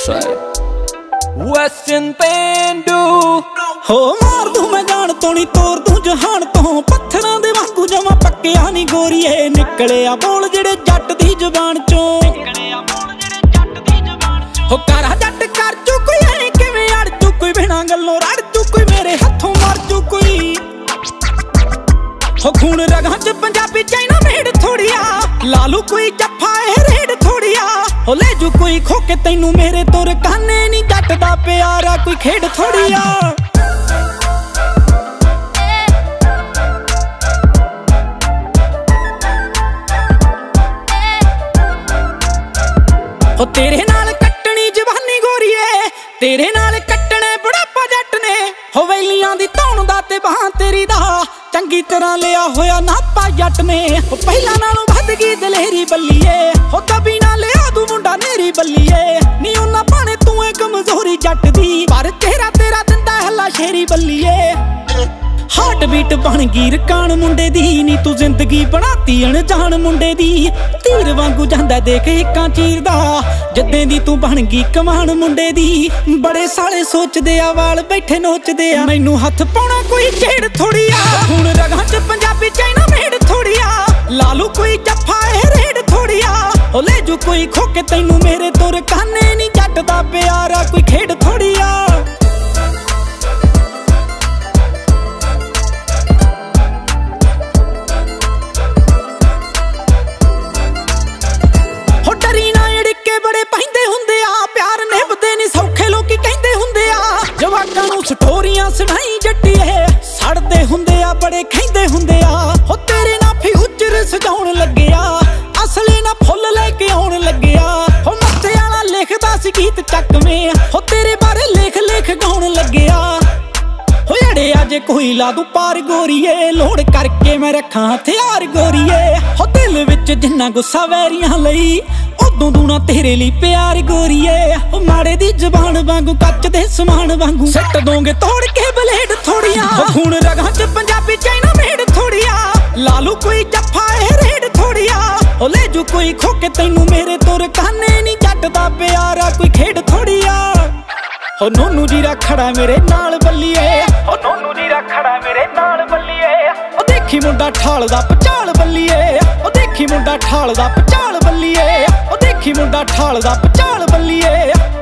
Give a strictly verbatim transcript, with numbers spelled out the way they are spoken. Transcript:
Side western पेंडू हो मार दूं मैं जान तो नहीं तोड़ दूं जहान तो पत्थरां दे वांगू जमा पक्किया नहीं गोरीए निकलिया बोल जेड़े जट दी जुबान चों हो करा जट कर चू कोई ऐ किवें अड़ चू कोई बिना गल्लों रड़ चू कोई मेरे हथों मर चू कोई हो खून रगां च पंजाबी चाइना मेड थोड़िया लालू कोई जफ्फा ए रेड थोड़िया हो ले जू कोई खोके तैनू मेरे तुर काने नी जट दा प्यारा कोई खेड थोड़िया हो तेरे नाल कट्टनी जवानी गोरीए तेरे नाल कट्टने बुढ़ापा जट ने हो वैलियां दी धौण दा ते बाह तेरी दा चंगी तरह लिया होया नापा जट ने हो पहला नालों वध गई दलेरी बल्लीए हो कभी ना लिया तू मुंडा नेरी बल्लीए नी उन्ना भाने तू है कमजोरी जट दी पर चेहरा तेरा दिंदा हल्ला शेरी बल्लीए हार्ट बीट बन गई रकान मुंडे दी नी तू जिंदगी बनाती अनजान मुंडे दी तीर वांगू जांदा देख हिक्कां चीरदा जद्दें दी तू बन गई कमान मुंडे दी बड़े साले सोचदे आ वाल बैठे नोचदे आ मैनू हथ पाउणा कोई छेड़ थोड़िया हुण रगां च पंजाबी चाइना मेड थोड़िया लालू कोई जफ्फा ए रेड थोड़िया ओ ले जू कोई खोके तैनू मेरे तुर काने नी जट दा प्यारा कोई खेड थोड़िया स्टोरियां सुनाई जट्टिए सड़दे हुंदे आ बड़े खैंदे हुंदे आ हो तेरे ना फ्यूचर सजाउण लग्गिया असली ना फुੱਲ लेके आउण लग्गिया हो मत्थे वाला लिखदा सी गीत चकवें हो तेरे बारे लेख लेख गाउण लग्गिया हो अड़े अजे कोई ला दूं पार गोरीए लोड़ करके मैं रखां हथियार गोरीए हो दिल विच जिन्ना गुस्सा वैरियां लई उदों दूना तेरे लिए प्यार गोरीए ओ माड़े दी जबान वांगू कच दे समान वांगू सट दोंगे तोड़ के ब्लेड थोड़िया ओ खून रगां च पंजाबी चाइना मेड थोड़िया लालू कोई जफ्फा ए रेड थोड़िया ओ ले जू कोई खोके तैनू मेरे तुर काने नी जट दा प्यारा कोई खेड थोड़िया ओ नोनू जीरा खड़ा मेरे नाल बल्लीए ओ नोनू जीरा खड़ा मेरे नाल बल्लीए ओ देखी मुंडा ठालदा पचाल बल्लीए ओ देखी मुंडा ठालदा पचाल बल्लीए ओ देखी मुंडा ठालदा पचाल बल्लीए।